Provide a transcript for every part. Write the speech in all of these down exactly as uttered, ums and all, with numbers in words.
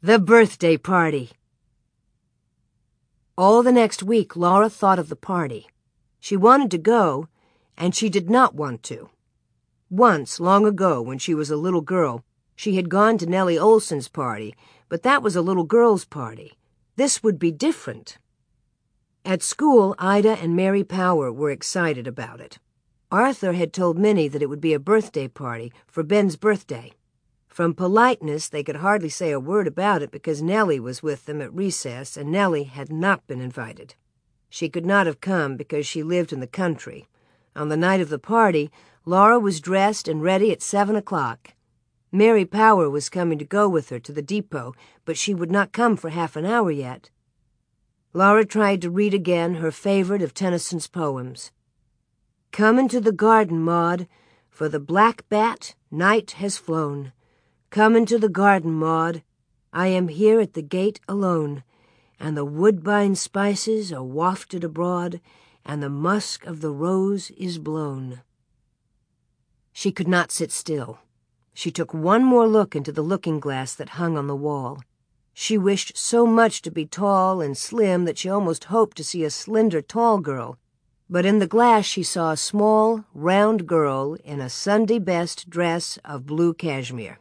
The birthday party. All the next week, Laura thought of the party. She wanted to go, and she did not want to. Once, long ago, when she was a little girl, she had gone to Nellie Olson's party, but that was a little girl's party. This would be different. At school, Ida and Mary Power were excited about it. Arthur had told Minnie that it would be a birthday party for Ben's birthday. From politeness, they could hardly say a word about it because Nellie was with them at recess, and Nellie had not been invited. She could not have come because she lived in the country. On the night of the party, Laura was dressed and ready at seven o'clock. Mary Power was coming to go with her to the depot, but she would not come for half an hour yet. Laura tried to read again her favorite of Tennyson's poems. Come into the garden, Maud, for the black bat, night has flown. Come into the garden, Maud, I am here at the gate alone, and the woodbine spices are wafted abroad, and the musk of the rose is blown. She could not sit still. She took one more look into the looking-glass that hung on the wall. She wished so much to be tall and slim that she almost hoped to see a slender, tall girl. But in the glass she saw a small, round girl in a Sunday-best dress of blue cashmere.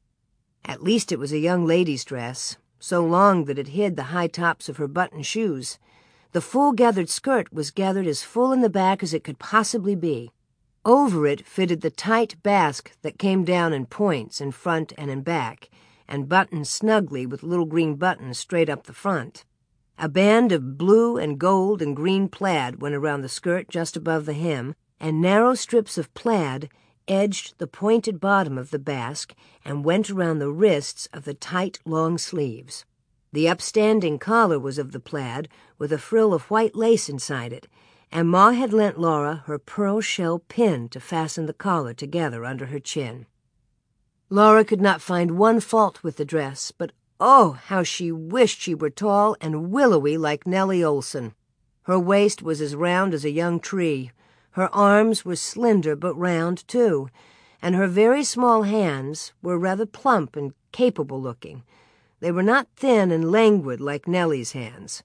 At least it was a young lady's dress, so long that it hid the high tops of her button shoes. The full-gathered skirt was gathered as full in the back as it could possibly be. Over it fitted the tight basque that came down in points in front and in back, and buttoned snugly with little green buttons straight up the front. A band of blue and gold and green plaid went around the skirt just above the hem, and narrow strips of plaid edged the pointed bottom of the basque and went around the wrists of the tight, long sleeves. The upstanding collar was of the plaid, with a frill of white lace inside it, and Ma had lent Laura her pearl shell pin to fasten the collar together under her chin. Laura could not find one fault with the dress, but oh, how she wished she were tall and willowy like Nellie Olson. Her waist was as round as a young tree. Her arms were slender but round, too, and her very small hands were rather plump and capable-looking. They were not thin and languid like Nellie's hands.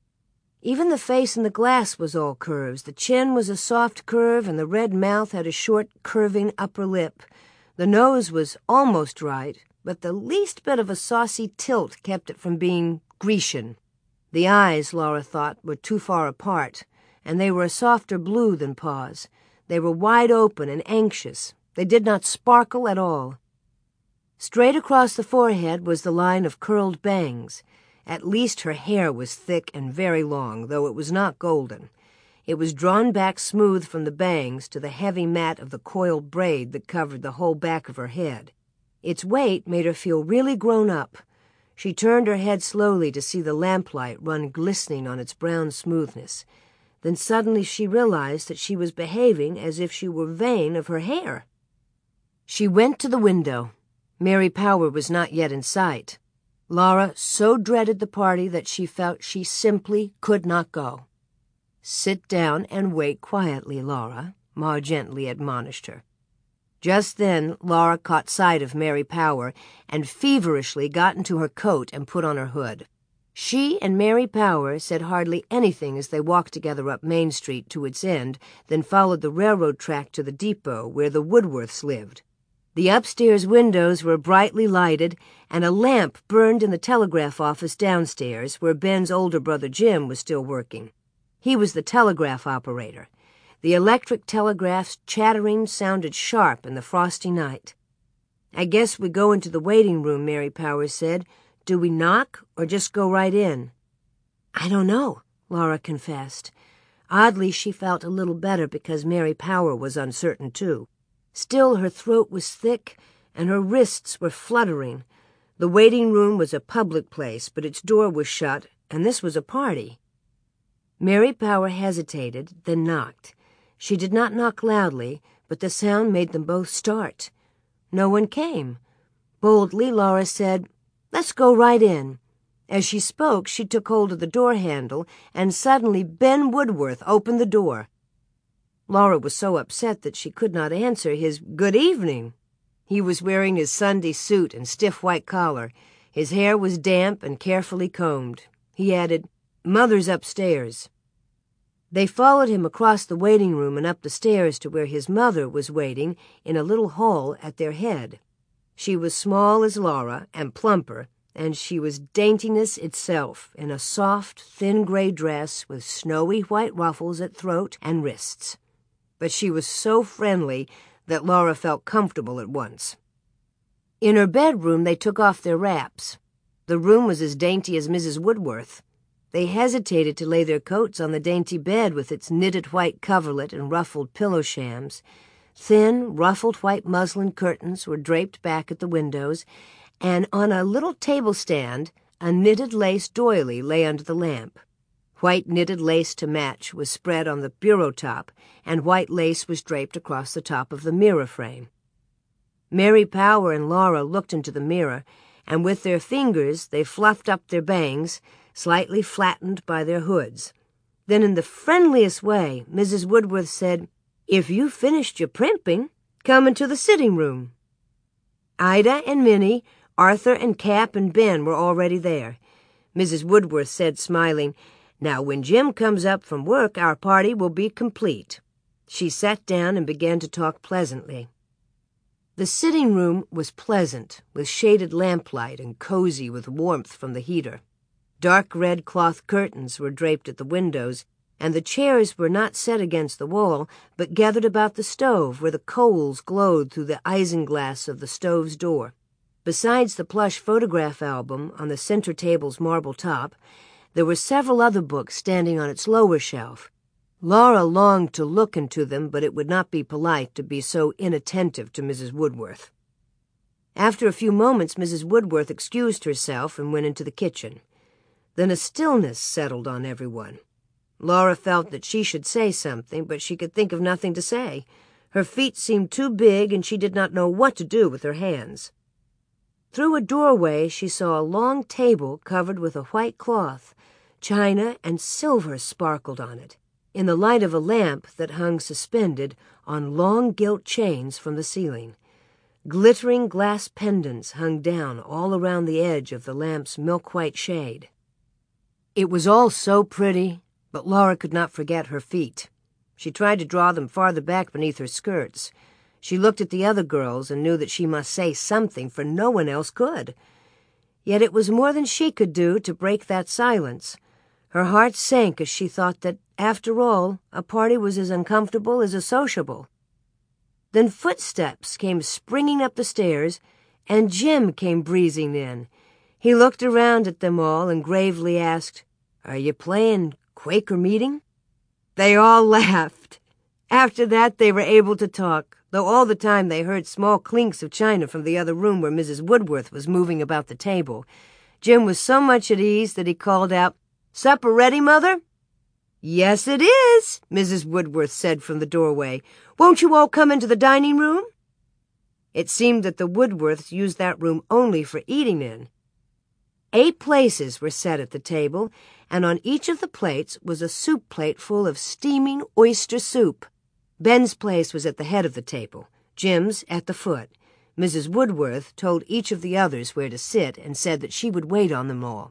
Even the face in the glass was all curves. The chin was a soft curve, and the red mouth had a short, curving upper lip. The nose was almost right, but the least bit of a saucy tilt kept it from being Grecian. The eyes, Laura thought, were too far apart, and they were a softer blue than Pa's. They were wide open and anxious. They did not sparkle at all. Straight across the forehead was the line of curled bangs. At least her hair was thick and very long, though it was not golden. It was drawn back smooth from the bangs to the heavy mat of the coiled braid that covered the whole back of her head. Its weight made her feel really grown up. She turned her head slowly to see the lamplight run glistening on its brown smoothness. Then suddenly she realized that she was behaving as if she were vain of her hair. She went to the window. Mary Power was not yet in sight. Laura so dreaded the party that she felt she simply could not go. Sit down and wait quietly, Laura, Ma gently admonished her. Just then Laura caught sight of Mary Power and feverishly got into her coat and put on her hood. She and Mary Power said hardly anything as they walked together up Main Street to its end, then followed the railroad track to the depot where the Woodworths lived. The upstairs windows were brightly lighted, and a lamp burned in the telegraph office downstairs where Ben's older brother Jim was still working. He was the telegraph operator. The electric telegraph's chattering sounded sharp in the frosty night. "I guess we go into the waiting room," Mary Power said. "Do we knock or just go right in?" "I don't know," Laura confessed. Oddly, she felt a little better because Mary Power was uncertain, too. Still, her throat was thick and her wrists were fluttering. The waiting room was a public place, but its door was shut, and this was a party. Mary Power hesitated, then knocked. She did not knock loudly, but the sound made them both start. No one came. Boldly, Laura said, "Let's go right in." As she spoke, she took hold of the door handle, and suddenly Ben Woodworth opened the door. Laura was so upset that she could not answer his good evening. He was wearing his Sunday suit and stiff white collar. His hair was damp and carefully combed. He added, "Mother's upstairs." They followed him across the waiting room and up the stairs to where his mother was waiting in a little hall at their head. She was small as Laura and plumper, and she was daintiness itself in a soft, thin gray dress with snowy white ruffles at throat and wrists. But she was so friendly that Laura felt comfortable at once. In her bedroom, they took off their wraps. The room was as dainty as Missus Woodworth. They hesitated to lay their coats on the dainty bed with its knitted white coverlet and ruffled pillow shams. Thin, ruffled white muslin curtains were draped back at the windows, and on a little table stand, a knitted lace doily lay under the lamp. White knitted lace to match was spread on the bureau top, and white lace was draped across the top of the mirror frame. Mary Power and Laura looked into the mirror, and with their fingers they fluffed up their bangs, slightly flattened by their hoods. Then in the friendliest way, Missus Woodworth said, "If you've finished your primping, come into the sitting room." Ida and Minnie, Arthur and Cap and Ben were already there. Missus Woodworth said, smiling, "Now when Jim comes up from work, our party will be complete." She sat down and began to talk pleasantly. The sitting room was pleasant, with shaded lamplight and cozy with warmth from the heater. Dark red cloth curtains were draped at the windows, and the chairs were not set against the wall, but gathered about the stove where the coals glowed through the isinglass of the stove's door. Besides the plush photograph album on the center table's marble top, there were several other books standing on its lower shelf. Laura longed to look into them, but it would not be polite to be so inattentive to Missus Woodworth. After a few moments, Missus Woodworth excused herself and went into the kitchen. Then a stillness settled on everyone. Laura felt that she should say something, but she could think of nothing to say. Her feet seemed too big, and she did not know what to do with her hands. Through a doorway she saw a long table covered with a white cloth. China and silver sparkled on it, in the light of a lamp that hung suspended on long gilt chains from the ceiling. Glittering glass pendants hung down all around the edge of the lamp's milk-white shade. It was all so pretty, but Laura could not forget her feet. She tried to draw them farther back beneath her skirts. She looked at the other girls and knew that she must say something, for no one else could. Yet it was more than she could do to break that silence. Her heart sank as she thought that, after all, a party was as uncomfortable as a sociable. Then footsteps came springing up the stairs, and Jim came breezing in. He looked around at them all and gravely asked, "Are you playing Quaker meeting?" They all laughed. After that they were able to talk, though all the time they heard small clinks of china from the other room where Missus Woodworth was moving about the table. Jim was so much at ease that he called out, "Supper ready, Mother?" "Yes, it is," Missus Woodworth said from the doorway. "Won't you all come into the dining room?" It seemed that the Woodworths used that room only for eating in. Eight places were set at the table, and on each of the plates was a soup plate full of steaming oyster soup. Ben's place was at the head of the table, Jim's at the foot. Missus Woodworth told each of the others where to sit and said that she would wait on them all.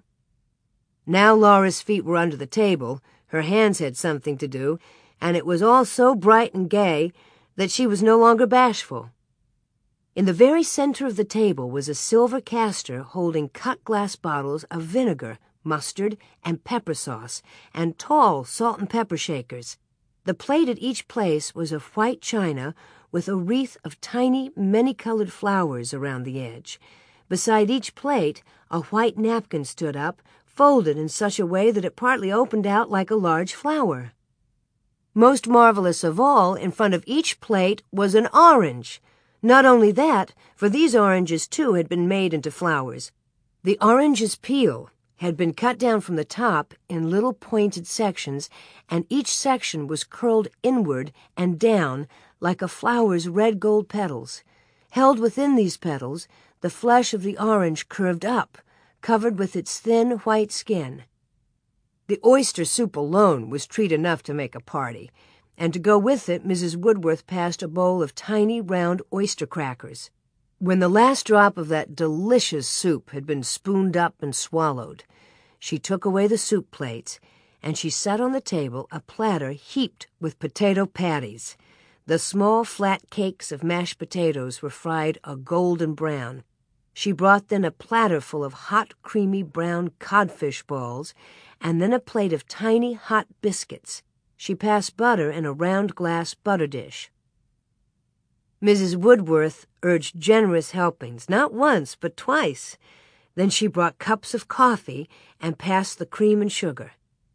Now Laura's feet were under the table, her hands had something to do, and it was all so bright and gay that she was no longer bashful. In the very center of the table was a silver caster holding cut glass bottles of vinegar, mustard, and pepper sauce, and tall salt and pepper shakers. The plate at each place was of white china with a wreath of tiny, many-colored flowers around the edge. Beside each plate, a white napkin stood up, folded in such a way that it partly opened out like a large flower. Most marvelous of all, in front of each plate was an orange. Not only that, for these oranges, too, had been made into flowers. The orange's peel had been cut down from the top in little pointed sections, and each section was curled inward and down like a flower's red gold petals. Held within these petals, the flesh of the orange curved up, covered with its thin white skin. The oyster soup alone was treat enough to make a party, and to go with it Missus Woodworth passed a bowl of tiny round oyster crackers. When the last drop of that delicious soup had been spooned up and swallowed, she took away the soup plates, and she set on the table a platter heaped with potato patties. The small, flat cakes of mashed potatoes were fried a golden brown. She brought then a platter full of hot, creamy brown codfish balls, and then a plate of tiny, hot biscuits. She passed butter in a round glass butter dish. Missus Woodworth urged generous helpings, not once, but twice. Then she brought cups of coffee and passed the cream and sugar.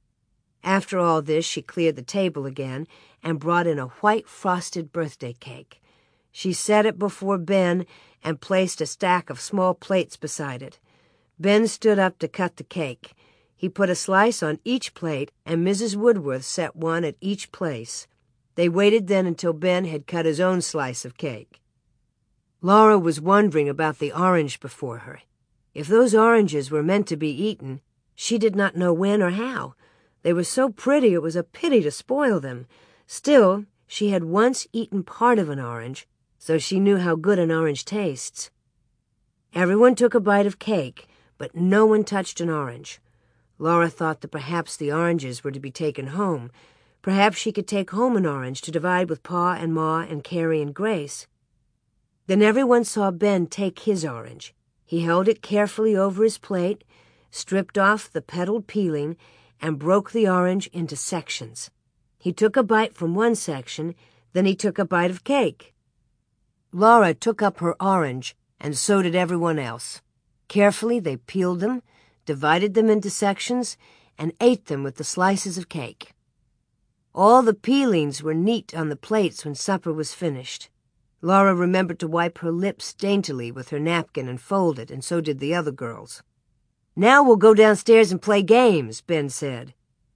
After all this, she cleared the table again and brought in a white frosted birthday cake. She set it before Ben and placed a stack of small plates beside it. Ben stood up to cut the cake. He put a slice on each plate, and Missus Woodworth set one at each place. They waited then until Ben had cut his own slice of cake. Laura was wondering about the orange before her. If those oranges were meant to be eaten, she did not know when or how. They were so pretty it was a pity to spoil them. Still, she had once eaten part of an orange, so she knew how good an orange tastes. Everyone took a bite of cake, but no one touched an orange. Laura thought that perhaps the oranges were to be taken home. Perhaps she could take home an orange to divide with Pa and Ma and Carrie and Grace. Then everyone saw Ben take his orange. He held it carefully over his plate, stripped off the petaled peeling, and broke the orange into sections. He took a bite from one section, then he took a bite of cake. Laura took up her orange, and so did everyone else. Carefully they peeled them, divided them into sections, and ate them with the slices of cake. All the peelings were neat on the plates when supper was finished. Laura remembered to wipe her lips daintily with her napkin and fold it, and so did the other girls. "Now we'll go downstairs and play games," Ben said.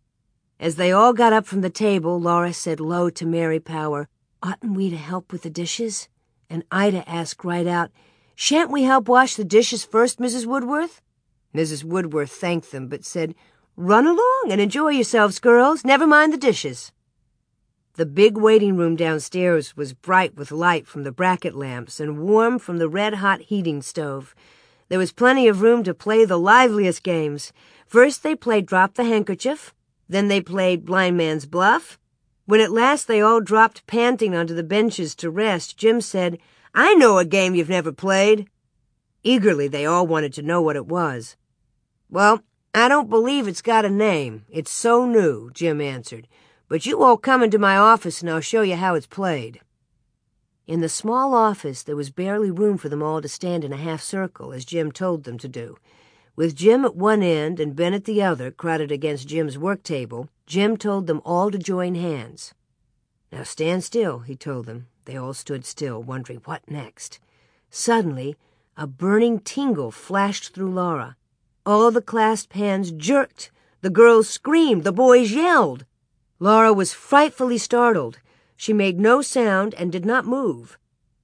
As they all got up from the table, Laura said low to Mary Power, "Oughtn't we to help with the dishes?" And Ida asked right out, "Shan't we help wash the dishes first, Missus Woodworth?" Missus Woodworth thanked them, but said, "Run along and enjoy yourselves, girls. Never mind the dishes." The big waiting room downstairs was bright with light from the bracket lamps and warm from the red-hot heating stove. There was plenty of room to play the liveliest games. First they played Drop the Handkerchief, then they played Blind Man's Bluff. When at last they all dropped panting onto the benches to rest, Jim said, "I know a game you've never played." Eagerly they all wanted to know what it was. "Well, I don't believe it's got a name. It's so new," Jim answered. "But you all come into my office and I'll show you how it's played." In the small office there was barely room for them all to stand in a half-circle, as Jim told them to do. With Jim at one end and Ben at the other, crowded against Jim's work table, Jim told them all to join hands. "Now stand still," he told them. They all stood still, wondering what next. Suddenly, a burning tingle flashed through Laura. All the clasped hands jerked. The girls screamed. The boys yelled. Laura was frightfully startled. She made no sound and did not move.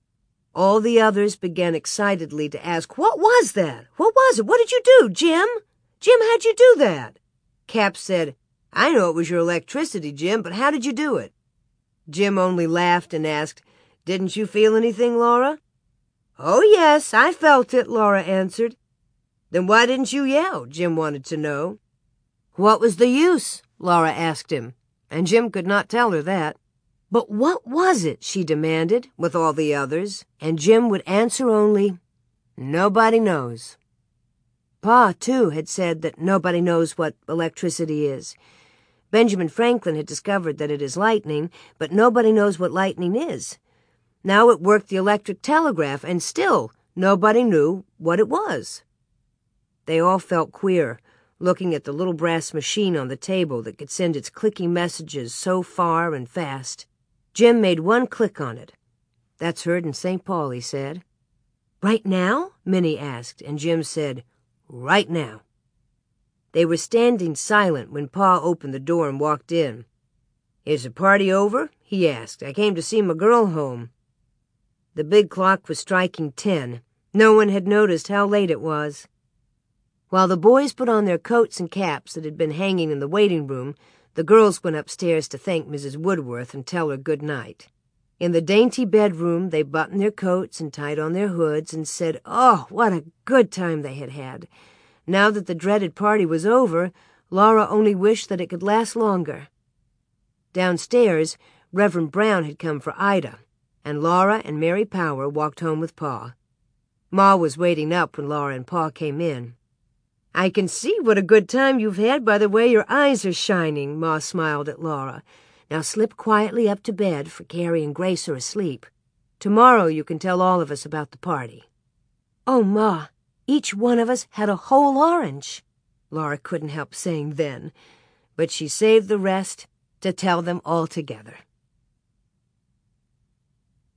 All the others began excitedly to ask, "What was that? What was it? What did you do, Jim? Jim, how'd you do that?" Cap said, "I know it was your electricity, Jim, but how did you do it?" Jim only laughed and asked, "Didn't you feel anything, Laura?" "Oh, yes, I felt it," Laura answered. "Then why didn't you yell?" Jim wanted to know. "What was the use?" Laura asked him, and Jim could not tell her that. "But what was it?" she demanded, with all the others, and Jim would answer only, "Nobody knows." Pa, too, had said that nobody knows what electricity is. Benjamin Franklin had discovered that it is lightning, but nobody knows what lightning is. Now it worked the electric telegraph, and still nobody knew what it was. They all felt queer, looking at the little brass machine on the table that could send its clicking messages so far and fast. Jim made one click on it. "That's heard in Saint Paul," he said. "Right now?" Minnie asked, and Jim said, "Right now." They were standing silent when Pa opened the door and walked in. "Is the party over?" he asked. "I came to see my girl home." The big clock was striking ten. No one had noticed how late it was. While the boys put on their coats and caps that had been hanging in the waiting room, the girls went upstairs to thank Missus Woodworth and tell her good night. In the dainty bedroom, they buttoned their coats and tied on their hoods and said, oh, what a good time they had had. Now that the dreaded party was over, Laura only wished that it could last longer. Downstairs, Reverend Brown had come for Ida, and Laura and Mary Power walked home with Pa. Ma was waiting up when Laura and Pa came in. I can see what a good time you've had by the way your eyes are shining, Ma smiled at Laura. Now slip quietly up to bed, for Carrie and Grace are asleep. Tomorrow you can tell all of us about the party. Oh, Ma, each one of us had a whole orange, Laura couldn't help saying then, but she saved the rest to tell them all together.